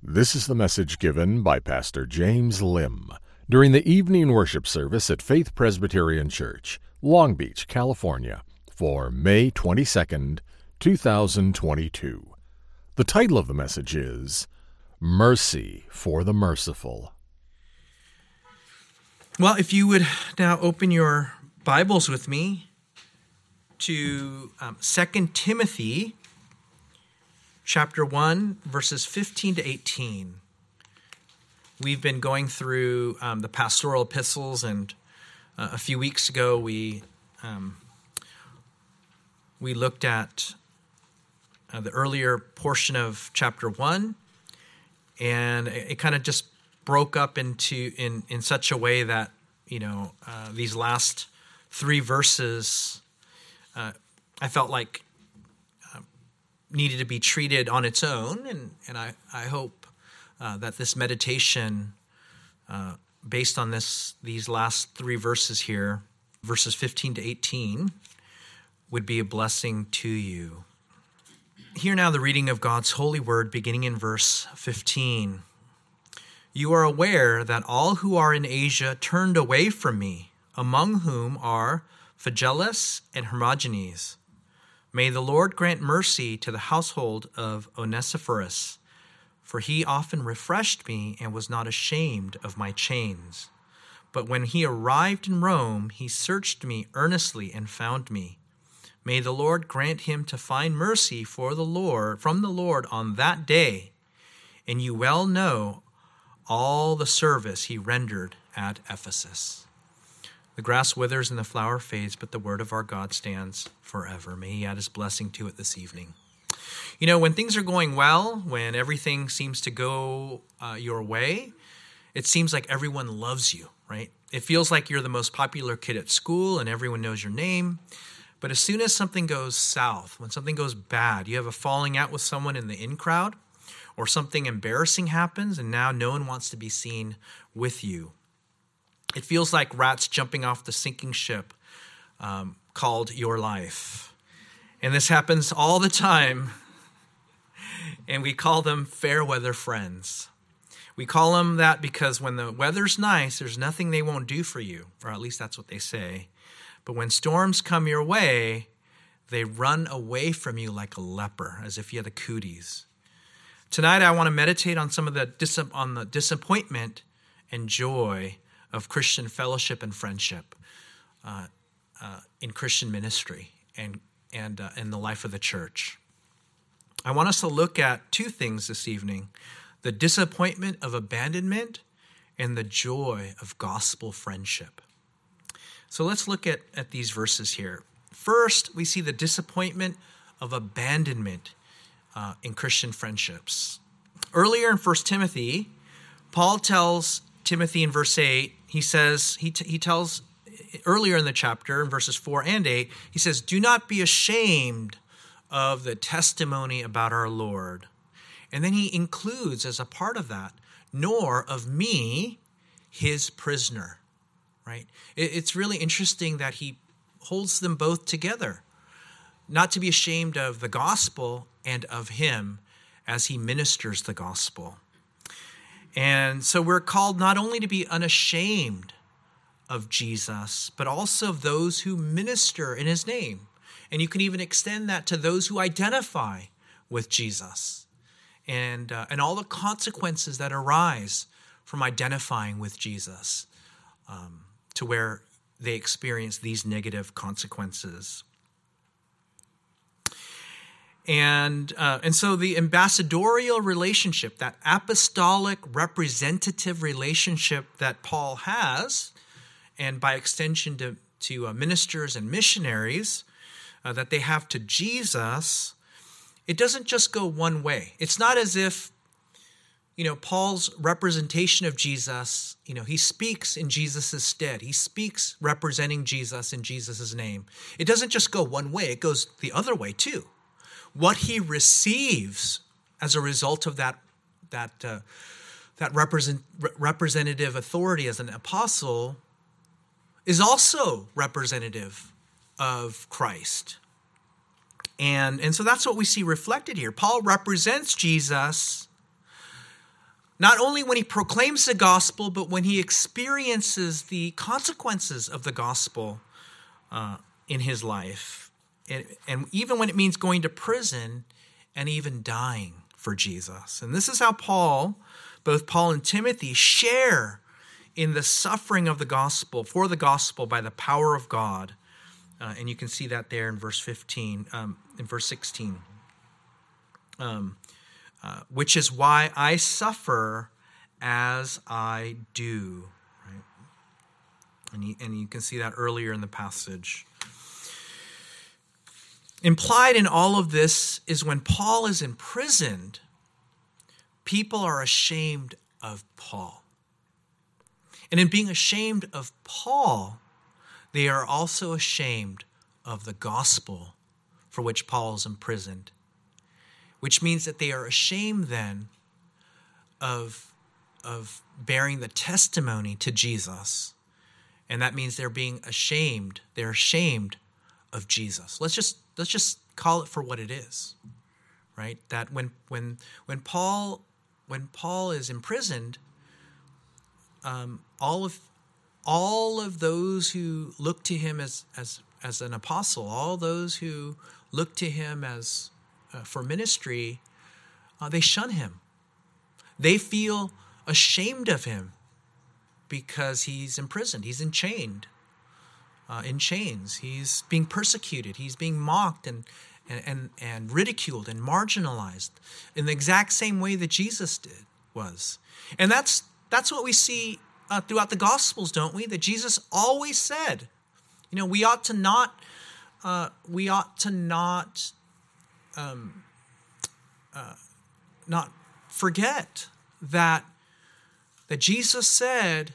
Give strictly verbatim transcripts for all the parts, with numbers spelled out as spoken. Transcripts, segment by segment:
This is the message given by Pastor James Lim during the evening worship service at Faith Presbyterian Church, Long Beach, California, for May twenty-second, two thousand twenty-two. The title of the message is Mercy for the Merciful. Well, if you would now open your Bibles with me to um, Second Timothy chapter one, verses fifteen to eighteen. We've been going through um, the pastoral epistles, and uh, a few weeks ago we um, we looked at uh, the earlier portion of chapter one, and it, it kind of just broke up into in, in such a way that, you know, uh, these last three verses, uh, I felt like uh, needed to be treated on its own, and, and I, I hope uh, that this meditation, uh, based on this these last three verses here, verses fifteen to eighteen, would be a blessing to you. Hear now the reading of God's holy word, beginning in verse fifteen. You are aware that all who are in Asia turned away from me, among whom are Phygellus and Hermogenes. May the Lord grant mercy to the household of Onesiphorus, for he often refreshed me and was not ashamed of my chains. But when he arrived in Rome, he searched me earnestly and found me. May the Lord grant him to find mercy for the Lord from the Lord on that day. And you well know all the service he rendered at Ephesus. The grass withers and the flower fades, but the word of our God stands forever. May he add his blessing to it this evening. You know, when things are going well, when everything seems to go uh, your way, it seems like everyone loves you, right? It feels like you're the most popular kid at school and everyone knows your name. But as soon as something goes south, when something goes bad, you have a falling out with someone in the in crowd, or something embarrassing happens, and now no one wants to be seen with you. It feels like rats jumping off the sinking ship um, called your life. And this happens all the time, and we call them fair weather friends. We call them that because when the weather's nice, there's nothing they won't do for you, or at least that's what they say. But when storms come your way, they run away from you like a leper, as if you had the cooties. Tonight, I want to meditate on some of the dis- on the disappointment and joy of Christian fellowship and friendship uh, uh, in Christian ministry and and uh, in the life of the church. I want us to look at two things this evening: the disappointment of abandonment and the joy of gospel friendship. So let's look at, at these verses here. First, we see the disappointment of abandonment Uh, in Christian friendships. Earlier in First Timothy, Paul tells Timothy in verse eight, he says, he, t- he tells earlier in the chapter, in verses four and eight, he says, do not be ashamed of the testimony about our Lord. And then he includes as a part of that, nor of me, his prisoner, right? It, it's really interesting that he holds them both together. Not to be ashamed of the gospel and of him as he ministers the gospel. And so we're called not only to be unashamed of Jesus, but also of those who minister in his name. And you can even extend that to those who identify with Jesus and, uh, and all the consequences that arise from identifying with Jesus, um, to where they experience these negative consequences. And uh, and so the ambassadorial relationship, that apostolic representative relationship that Paul has, and by extension to, to uh, ministers and missionaries uh, that they have to Jesus, it doesn't just go one way. It's not as if, you know, Paul's representation of Jesus, you know, he speaks in Jesus' stead. He speaks representing Jesus in Jesus' name. It doesn't just go one way. It goes the other way too. What he receives as a result of that that uh, that represent, representative authority as an apostle is also representative of Christ. And, and so that's what we see reflected here. Paul represents Jesus not only when he proclaims the gospel, but when he experiences the consequences of the gospel uh, in his life. And, and even when it means going to prison and even dying for Jesus. And this is how Paul, both Paul and Timothy, share in the suffering of the gospel, for the gospel by the power of God. Uh, and you can see that there in verse fifteen, um, in verse sixteen. Um, uh, which is why I suffer as I do. Right? And, you, and you can see that earlier in the passage. Implied in all of this is when Paul is imprisoned, people are ashamed of Paul. And in being ashamed of Paul, they are also ashamed of the gospel for which Paul is imprisoned, which means that they are ashamed then of, of bearing the testimony to Jesus. And that means they're being ashamed. They're ashamed of Jesus. Let's just let's just call it for what it is, right? That when when when Paul when Paul is imprisoned, um, all of all of those who look to him as as as an apostle, all those who look to him as uh, for ministry, uh, they shun him. They feel ashamed of him because he's imprisoned. He's enchained, uh, in chains. He's being persecuted. He's being mocked and and and, and ridiculed and marginalized in the exact same way that Jesus did was. And that's that's what we see uh, throughout the Gospels, don't we? That Jesus always said, you know, we ought to not uh, we ought to not um, uh, not forget that. That Jesus said,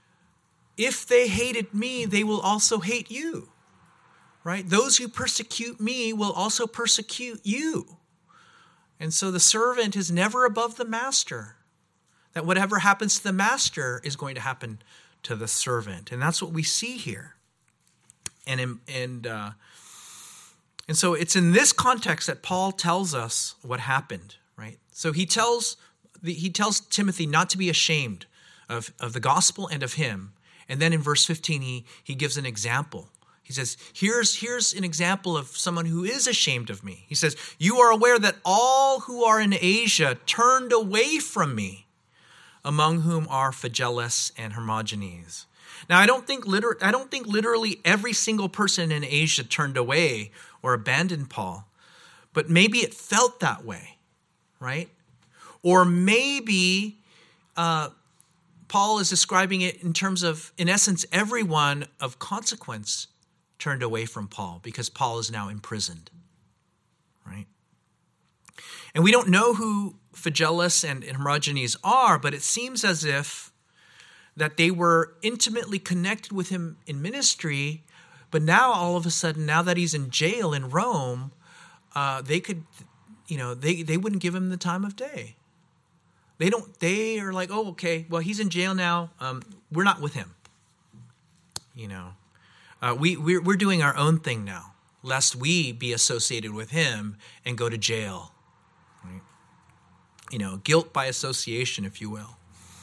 if they hated me, they will also hate you, right? Those who persecute me will also persecute you. And so the servant is never above the master. That whatever happens to the master is going to happen to the servant. And that's what we see here. And, in, and, uh, and so it's in this context that Paul tells us what happened, right? So he tells He tells Timothy not to be ashamed of, of the gospel and of him. And then in verse fifteen, he, he gives an example. He says, here's, here's an example of someone who is ashamed of me. He says, you are aware that all who are in Asia turned away from me, among whom are Phygellus and Hermogenes. Now, I don't think liter- I don't think literally every single person in Asia turned away or abandoned Paul, but maybe it felt that way, right? Or maybe uh, Paul is describing it in terms of, in essence, everyone of consequence turned away from Paul because Paul is now imprisoned, right? And we don't know who Phygellus and Hermogenes are, but it seems as if that they were intimately connected with him in ministry, but now all of a sudden, now that he's in jail in Rome, uh, they could, you know, they, they wouldn't give him the time of day. They don't. They are like, oh, okay. Well, he's in jail now. Um, we're not with him. You know, uh, we we're, we're doing our own thing now, lest we be associated with him and go to jail. Right? You know, guilt by association, if you will.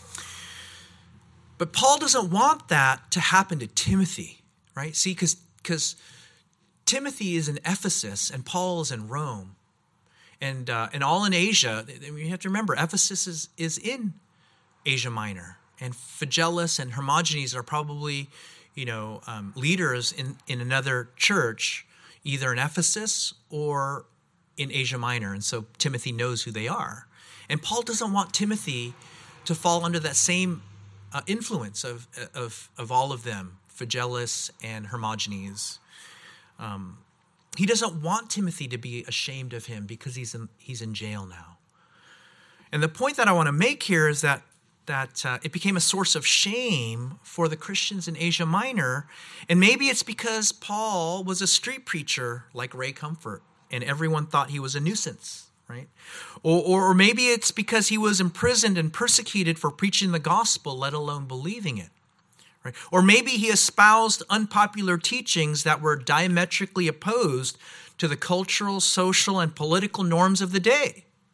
But Paul doesn't want that to happen to Timothy, right? See, because because Timothy is in Ephesus and Paul is in Rome. And uh, and all in Asia, you have to remember, Ephesus is, is in Asia Minor. And Phygellus and Hermogenes are probably, you know, um, leaders in, in another church, either in Ephesus or in Asia Minor. And so Timothy knows who they are. And Paul doesn't want Timothy to fall under that same uh, influence of, of, of all of them, Phygellus and Hermogenes. Um He doesn't want Timothy to be ashamed of him because he's in, he's in jail now. And the point that I want to make here is that, that uh, it became a source of shame for the Christians in Asia Minor. And maybe it's because Paul was a street preacher like Ray Comfort, and everyone thought he was a nuisance, right? Or, or, or maybe it's because he was imprisoned and persecuted for preaching the gospel, let alone believing it. Right? Or maybe he espoused unpopular teachings that were diametrically opposed to the cultural, social, and political norms of the day.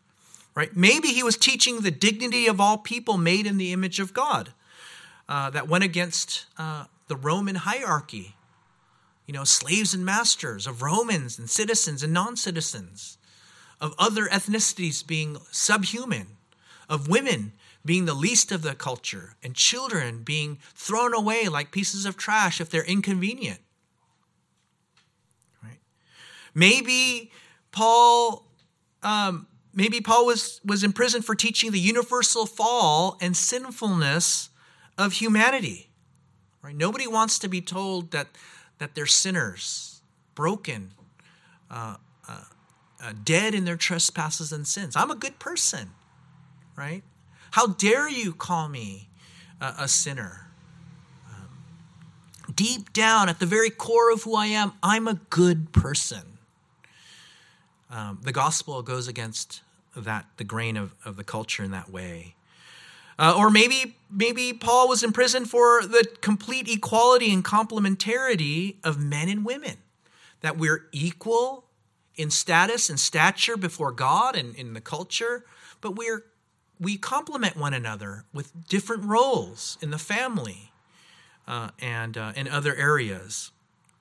right? Maybe he was teaching the dignity of all people made in the image of God. Uh, that went against uh, the Roman hierarchy. You know, slaves and masters, of Romans and citizens and non-citizens, of other ethnicities being subhuman, of women being the least of the culture, and children being thrown away like pieces of trash if they're inconvenient. Right? Maybe Paul, um, maybe Paul was, was in prison for teaching the universal fall and sinfulness of humanity. Right? Nobody wants to be told that that they're sinners, broken, uh, uh, uh, dead in their trespasses and sins. I'm a good person, right? How dare you call me uh, a sinner? Um, deep down, at the very core of who I am, I'm a good person. Um, the gospel goes against that, the grain of, of the culture in that way. Uh, or maybe maybe Paul was in prison for the complete equality and complementarity of men and women, that we're equal in status and stature before God and in the culture, but we're we complement one another with different roles in the family uh, and uh, in other areas.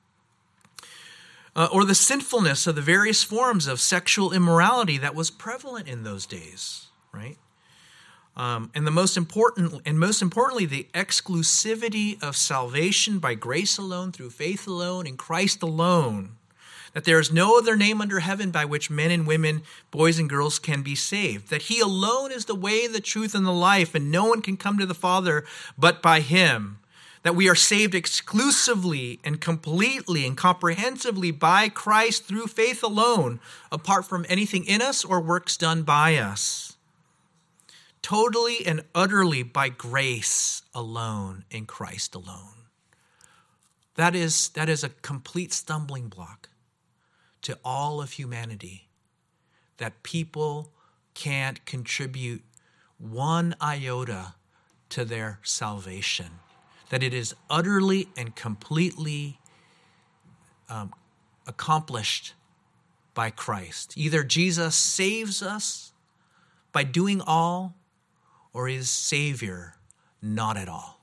Uh, or the sinfulness of the various forms of sexual immorality that was prevalent in those days, right? Um, and the most important, and most importantly, the exclusivity of salvation by grace alone, through faith alone, in Christ alone. That there is no other name under heaven by which men and women, boys and girls can be saved. That he alone is the way, the truth, and the life, and no one can come to the Father but by him. That we are saved exclusively and completely and comprehensively by Christ through faith alone, apart from anything in us or works done by us. Totally and utterly by grace alone, in Christ alone. That is, that is a complete stumbling block to all of humanity, that people can't contribute one iota to their salvation, that it is utterly and completely um, accomplished by Christ. Either Jesus saves us by doing all, or is Savior not at all.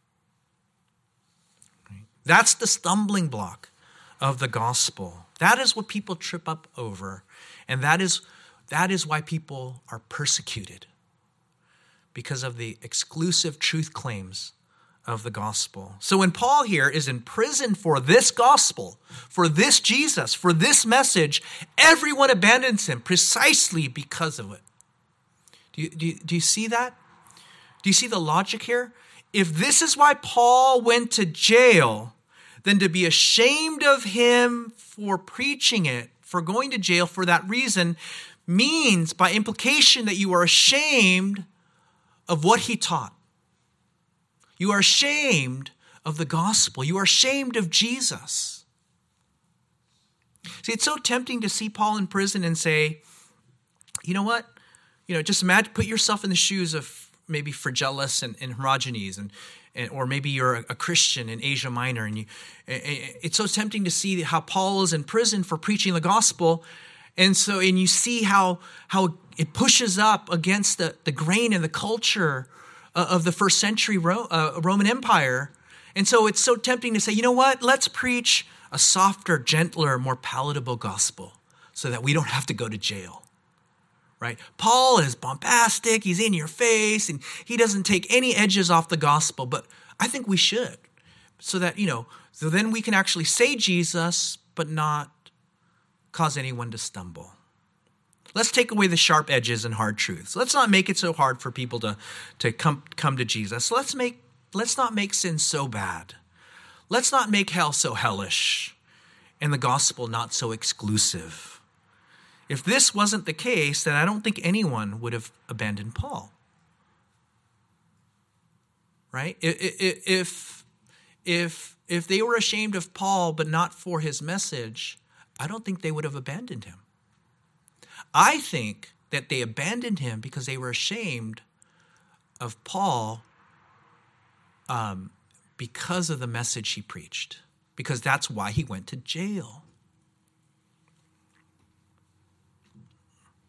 That's the stumbling block of the gospel. That is what people trip up over. And that is, that is why people are persecuted, because of the exclusive truth claims of the gospel. So when Paul here is in prison for this gospel, for this Jesus, for this message, everyone abandons him precisely because of it. Do you, do you, do you see that? Do you see the logic here? If this is why Paul went to jail, then to be ashamed of him for preaching it, for going to jail for that reason, means by implication that you are ashamed of what he taught. You are ashamed of the gospel. You are ashamed of Jesus. See, it's so tempting to see Paul in prison and say, you know what? You know, just imagine, put yourself in the shoes of maybe Phrygelus and, and Hermogenes, and, and or maybe you're a, a Christian in Asia Minor, and you. It's so tempting to see how Paul is in prison for preaching the gospel, and so and you see how how it pushes up against the, the grain and the culture of the first century Ro, uh, Roman Empire, and so it's so tempting to say, you know what? Let's preach a softer, gentler, more palatable gospel, so that we don't have to go to jail. Right? Paul is bombastic, he's in your face, and he doesn't take any edges off the gospel, but I think we should. So that, you know, so then we can actually say Jesus, but not cause anyone to stumble. Let's take away the sharp edges and hard truths. Let's not make it so hard for people to, to come, come to Jesus. Let's make let's not make sin so bad. Let's not make hell so hellish and the gospel not so exclusive. If this wasn't the case, then I don't think anyone would have abandoned Paul. Right? If, if, if they were ashamed of Paul but not for his message, I don't think they would have abandoned him. I think that they abandoned him because they were ashamed of Paul um, because of the message he preached, because that's why he went to jail.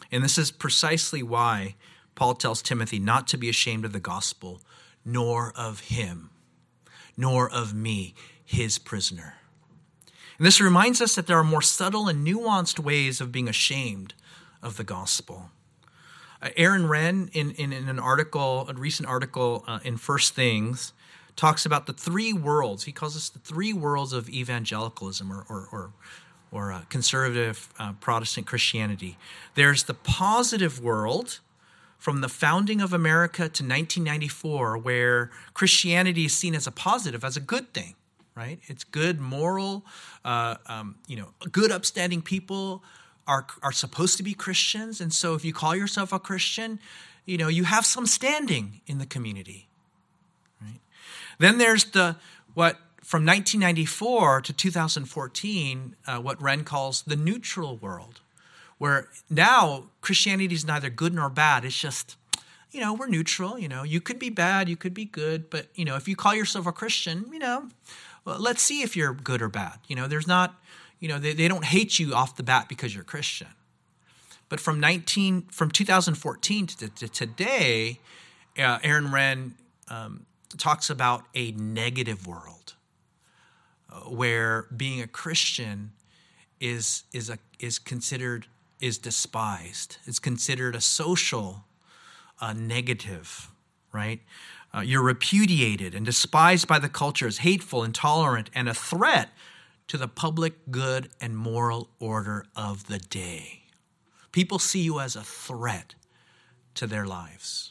And this is precisely why Paul tells Timothy not to be ashamed of the gospel, nor of him, nor of me, his prisoner. And this reminds us that there are more subtle and nuanced ways of being ashamed of the gospel. Uh, Aaron Renn, in, in, in an article, a recent article uh, in First Things, talks about the three worlds. He calls this the three worlds of evangelicalism or or, or, or uh, conservative uh, Protestant Christianity. There's the positive world from the founding of America to nineteen ninety-four, where Christianity is seen as a positive, as a good thing, right? It's good, moral, uh, um, you know, good, upstanding people are are supposed to be Christians. And so if you call yourself a Christian, you know, you have some standing in the community, right? Then there's the, what, from nineteen ninety-four to two thousand fourteen, uh, what Renn calls the neutral world, where now Christianity is neither good nor bad. It's just, you know, we're neutral. You know, you could be bad, you could be good, but, you know, if you call yourself a Christian, you know, well, let's see if you're good or bad. You know, there's not, you know, they, they don't hate you off the bat because you're Christian. But from nineteen from two thousand fourteen to, to today, uh, Aaron Renn um, talks about a negative world uh, where being a Christian is is a is considered is despised. It's considered a social uh, negative, right? Uh, you're repudiated and despised by the culture as hateful, intolerant, and a threat to the public good and moral order of the day. People see you as a threat to their lives.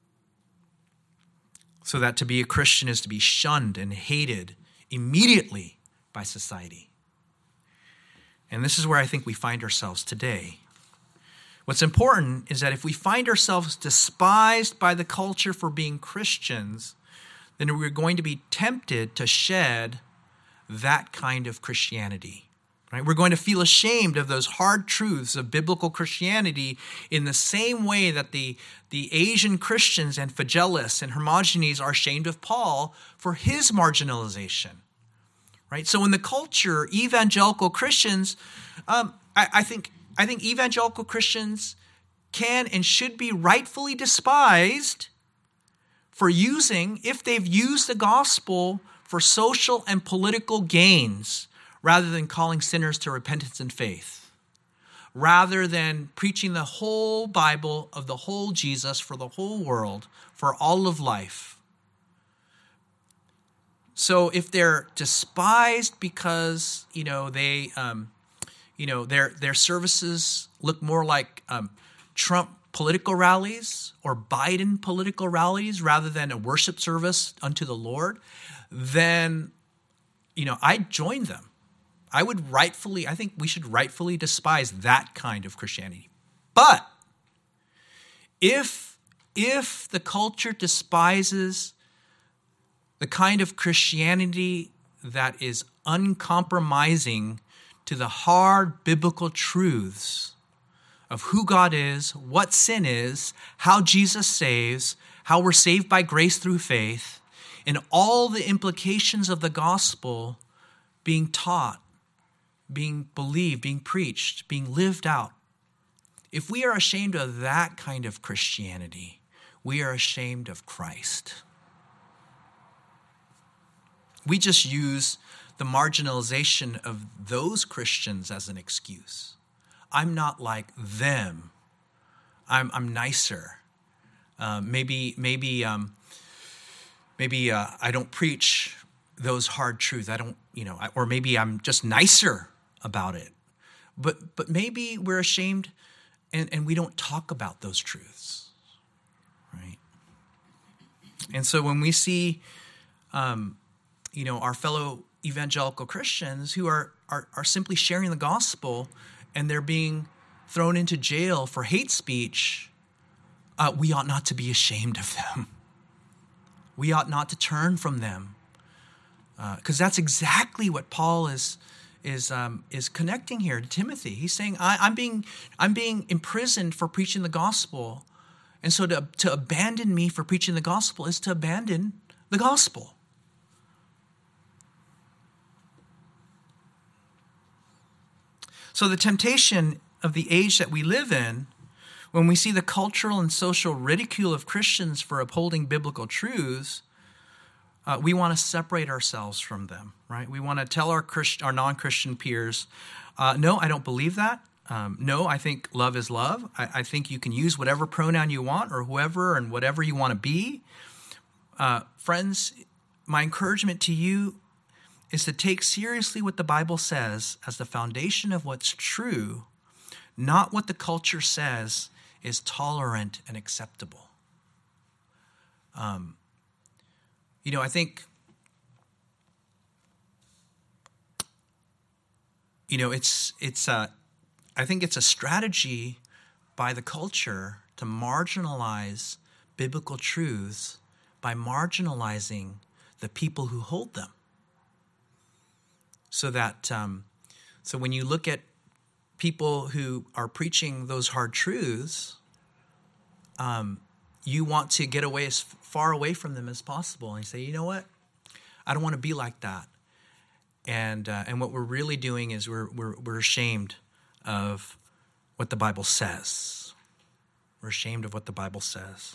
So that to be a Christian is to be shunned and hated immediately by society. And this is where I think we find ourselves today. What's important is that if we find ourselves despised by the culture for being Christians, then we're going to be tempted to shed that kind of Christianity. Right? We're going to feel ashamed of those hard truths of biblical Christianity in the same way that the, the Asian Christians and Phygellus and Hermogenes are ashamed of Paul for his marginalization. Right? So in the culture, evangelical Christians, um, I, I think I think evangelical Christians can and should be rightfully despised for using, if they've used the gospel for social and political gains, rather than calling sinners to repentance and faith, rather than preaching the whole Bible of the whole Jesus for the whole world, for all of life. So if they're despised because, you know, they, um, you know, their their services look more like um, Trump political rallies or Biden political rallies rather than a worship service unto the Lord, then, you know, I'd join them. I would rightfully, I think we should rightfully despise that kind of Christianity. But if if the culture despises the kind of Christianity that is uncompromising to the hard biblical truths of who God is, what sin is, how Jesus saves, how we're saved by grace through faith, and all the implications of the gospel being taught, being believed, being preached, being lived out. If we are ashamed of that kind of Christianity, we are ashamed of Christ. We just use the marginalization of those Christians as an excuse. I'm not like them. I'm I'm nicer. Uh, maybe maybe um, maybe uh, I don't preach those hard truths. I don't, you know, I, or maybe I'm just nicer about it. But but maybe we're ashamed, and, and we don't talk about those truths, right? And so when we see, um, you know, our fellow evangelical Christians who are, are are simply sharing the gospel and they're being thrown into jail for hate speech, uh, we ought not to be ashamed of them. We ought not to turn from them, because uh, that's exactly what Paul is is um, is connecting here to Timothy. He's saying, I, I'm being I'm being imprisoned for preaching the gospel, and so to to abandon me for preaching the gospel is to abandon the gospel. So the temptation of the age that we live in When we see the cultural and social ridicule of Christians for upholding biblical truths, uh, we want to separate ourselves from them, right? We want to tell our Christ- our non-Christian peers, uh, no, I don't believe that. Um, no, I think love is love. I, I think you can use whatever pronoun you want or whoever and whatever you want to be. Uh, friends, my encouragement to you is to take seriously what the Bible says as the foundation of what's true, not what the culture says is tolerant and acceptable. Um, you know, I think, you know, it's it's uh, I think it's a strategy by the culture to marginalize biblical truths by marginalizing the people who hold them. So that, um, so when you look at people who are preaching those hard truths, um, you want to get away as far away from them as possible, and you say, you know what, I don't want to be like that. And uh, and what we're really doing is we're we're we're ashamed of what the Bible says. We're ashamed of what the Bible says.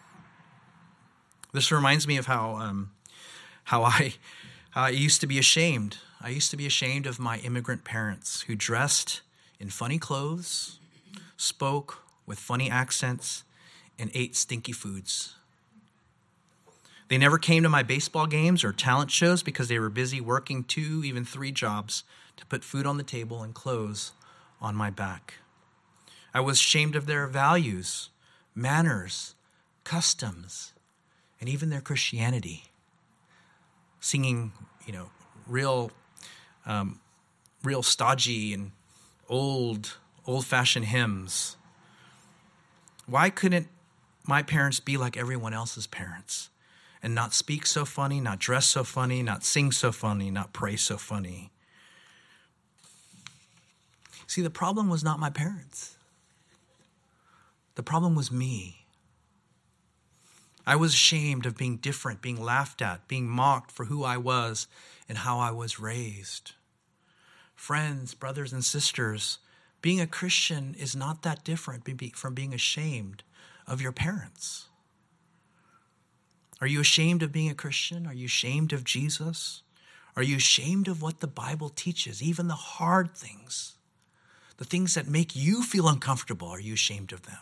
This reminds me of how um, how I how I used to be ashamed. I used to be ashamed of my immigrant parents who dressed in funny clothes, spoke with funny accents, and ate stinky foods. They never came to my baseball games or talent shows because they were busy working two, even three jobs to put food on the table and clothes on my back. I was ashamed of their values, manners, customs, and even their Christianity. Singing, you know, real, um, real stodgy and old, old-fashioned hymns. Why couldn't my parents be like everyone else's parents and not speak so funny, not dress so funny, not sing so funny, not pray so funny? See, the problem was not my parents. The problem was me. I was ashamed of being different, being laughed at, being mocked for who I was and how I was raised. Friends, brothers and sisters, being a Christian is not that different from being ashamed of your parents. Are you ashamed of being a Christian? Are you ashamed of Jesus? Are you ashamed of what the Bible teaches, even the hard things? The things that make you feel uncomfortable, are you ashamed of them?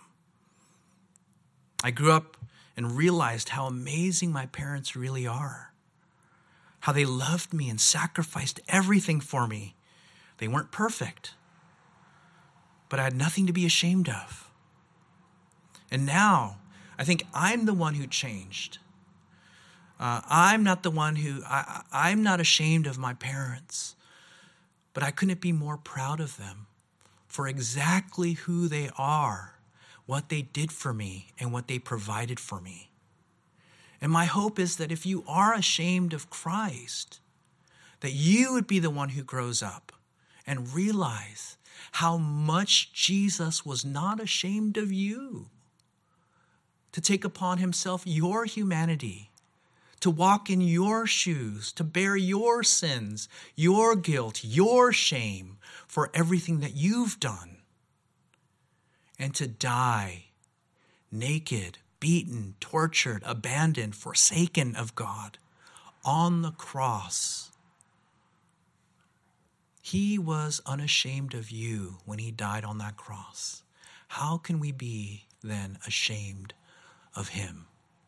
I grew up and realized how amazing my parents really are. How they loved me and sacrificed everything for me. They weren't perfect, but I had nothing to be ashamed of. And now, I think I'm the one who changed. Uh, I'm not the one who, I, I'm not ashamed of my parents, but I couldn't be more proud of them for exactly who they are, what they did for me, and what they provided for me. And my hope is that if you are ashamed of Christ, that you would be the one who grows up and realize how much Jesus was not ashamed of you, to take upon himself your humanity, to walk in your shoes, to bear your sins, your guilt, your shame for everything that you've done, and to die naked, beaten, tortured, abandoned, forsaken of God on the cross. He was unashamed of you when he died on that cross. How can we be then ashamed of him?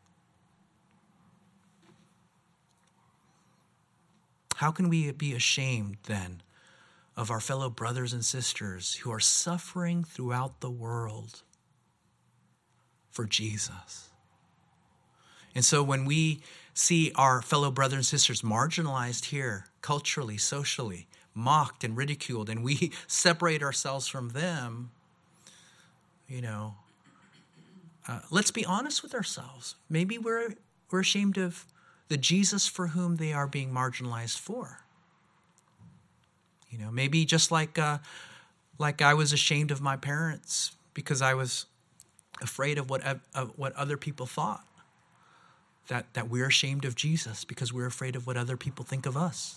How can we be ashamed then of our fellow brothers and sisters who are suffering throughout the world for Jesus? And so when we see our fellow brothers and sisters marginalized here, culturally, socially, mocked and ridiculed, and we separate ourselves from them, you know, uh, let's be honest with ourselves. Maybe we're we're ashamed of the Jesus for whom they are being marginalized for. You know, maybe just like uh, like I was ashamed of my parents because I was afraid of what of what other people thought. That that we're ashamed of Jesus because we're afraid of what other people think of us.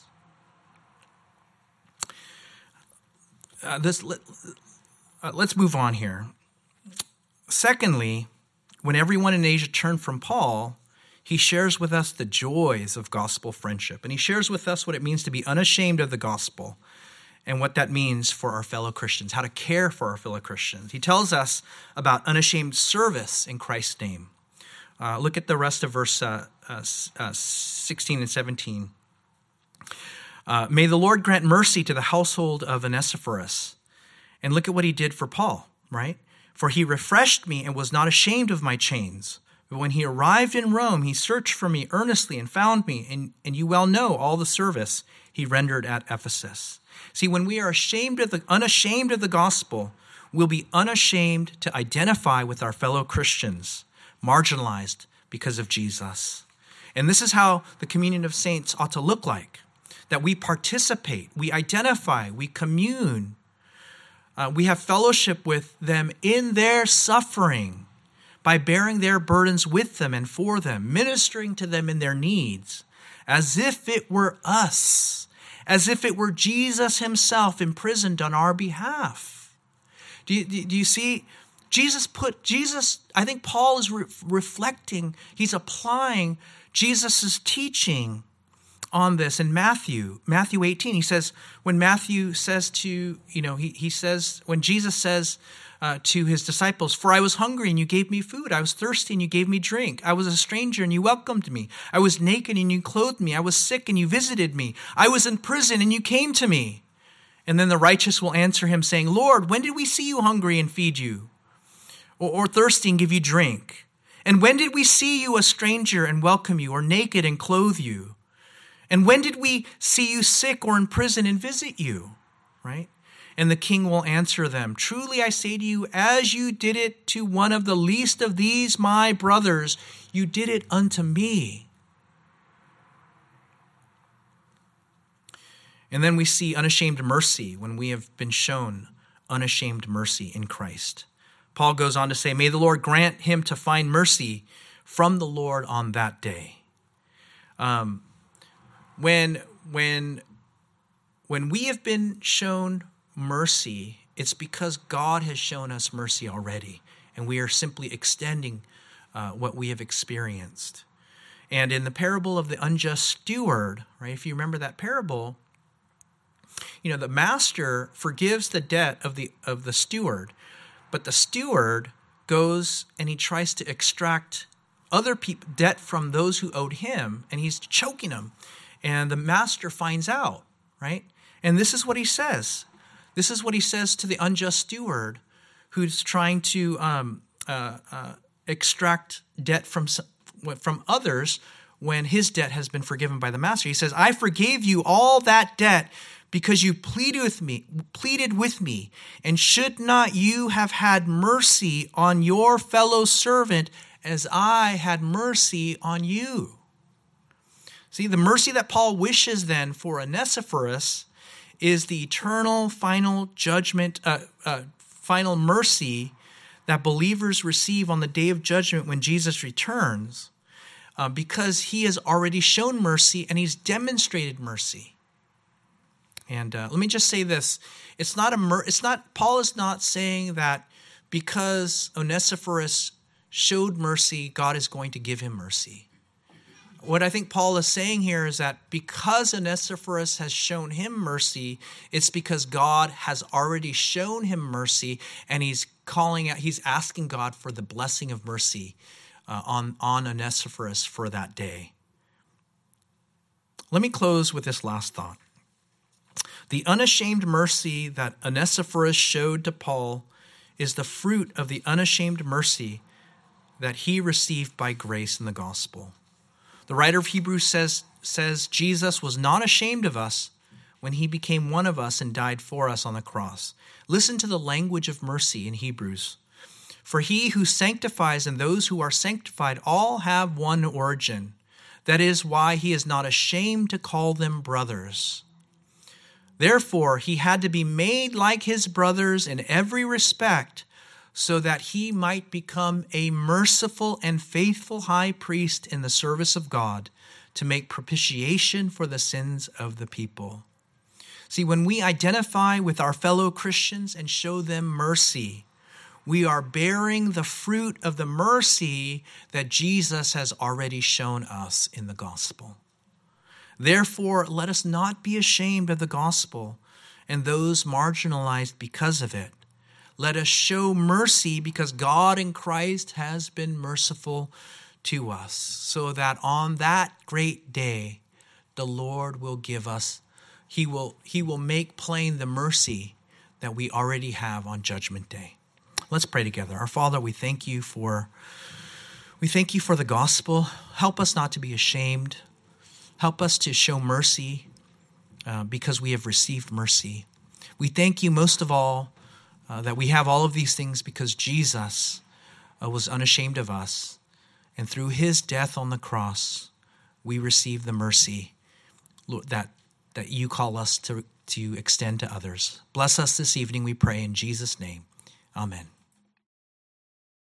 Uh, this let, uh, let's move on here. Secondly, when everyone in Asia turned from Paul, he shares with us the joys of gospel friendship. And he shares with us what it means to be unashamed of the gospel and what that means for our fellow Christians, how to care for our fellow Christians. He tells us about unashamed service in Christ's name. Uh, look at the rest of verse uh, uh, uh, sixteen and seventeen. Uh, May the Lord grant mercy to the household of Onesiphorus. And look at what he did for Paul, right? For he refreshed me and was not ashamed of my chains. But when he arrived in Rome, he searched for me earnestly and found me. And, and you well know all the service he rendered at Ephesus. See, when we are ashamed of the, unashamed of the gospel, we'll be unashamed to identify with our fellow Christians, marginalized because of Jesus. And this is how the communion of saints ought to look like, that we participate, we identify, we commune, uh, we have fellowship with them in their suffering by bearing their burdens with them and for them, ministering to them in their needs, as if it were us, as if it were Jesus himself imprisoned on our behalf. Do you, do you see? Jesus put, Jesus, I think Paul is re- reflecting, he's applying Jesus' teaching on this in Matthew, Matthew eighteen. He says, when Matthew says to, you know, he, he says, when Jesus says uh, to his disciples, for I was hungry and you gave me food. I was thirsty and you gave me drink. I was a stranger and you welcomed me. I was naked and you clothed me. I was sick and you visited me. I was in prison and you came to me. And then the righteous will answer him saying, Lord, when did we see you hungry and feed you? Or, or thirsty and give you drink? And when did we see you a stranger and welcome you, or naked and clothe you? And when did we see you sick or in prison and visit you? Right? And the king will answer them, truly I say to you, as you did it to one of the least of these my brothers, you did it unto me. And then we see unashamed mercy when we have been shown unashamed mercy in Christ. Paul goes on to say, may the Lord grant him to find mercy from the Lord on that day. Um, when, when, when we have been shown mercy, it's because God has shown us mercy already, and we are simply extending uh, what we have experienced. And in the parable of the unjust steward, right, if you remember that parable, you know, the master forgives the debt of the of the steward, but the steward goes and he tries to extract other people debt from those who owed him, and he's choking them. And the master finds out, right? And this is what he says. This is what he says to the unjust steward who's trying to um, uh, uh, extract debt from from others when his debt has been forgiven by the master. He says, I forgave you all that debt because you pleaded with me, pleaded with me, and should not you have had mercy on your fellow servant as I had mercy on you? See, the mercy that Paul wishes then for Onesiphorus is the eternal final judgment, uh, uh, final mercy that believers receive on the day of judgment when Jesus returns, uh, because he has already shown mercy and he's demonstrated mercy. And uh, let me just say this: it's not a mer- it's not Paul is not saying that because Onesiphorus showed mercy, God is going to give him mercy. What I think Paul is saying here is that because Onesiphorus has shown him mercy, it's because God has already shown him mercy, and he's calling out, he's asking God for the blessing of mercy uh, on, on Onesiphorus for that day. Let me close with this last thought. The unashamed mercy that Onesiphorus showed to Paul is the fruit of the unashamed mercy that he received by grace in the gospel. The writer of Hebrews says, says Jesus was not ashamed of us when he became one of us and died for us on the cross. Listen to the language of mercy in Hebrews. For he who sanctifies and those who are sanctified all have one origin. That is why he is not ashamed to call them brothers. Therefore, he had to be made like his brothers in every respect, so that he might become a merciful and faithful high priest in the service of God to make propitiation for the sins of the people. See, when we identify with our fellow Christians and show them mercy, we are bearing the fruit of the mercy that Jesus has already shown us in the gospel. Therefore, let us not be ashamed of the gospel and those marginalized because of it. Let us show mercy because God in Christ has been merciful to us, so that on that great day, the Lord will give us, he will, he will make plain the mercy that we already have on Judgment Day. Let's pray together. Our Father, we thank you for, we thank you for the gospel. Help us not to be ashamed. Help us to show mercy uh, because we have received mercy. We thank you most of all uh, that we have all of these things because Jesus uh, was unashamed of us. And through his death on the cross, we receive the mercy Lord, that, that you call us to, to extend to others. Bless us this evening, we pray in Jesus' name. Amen.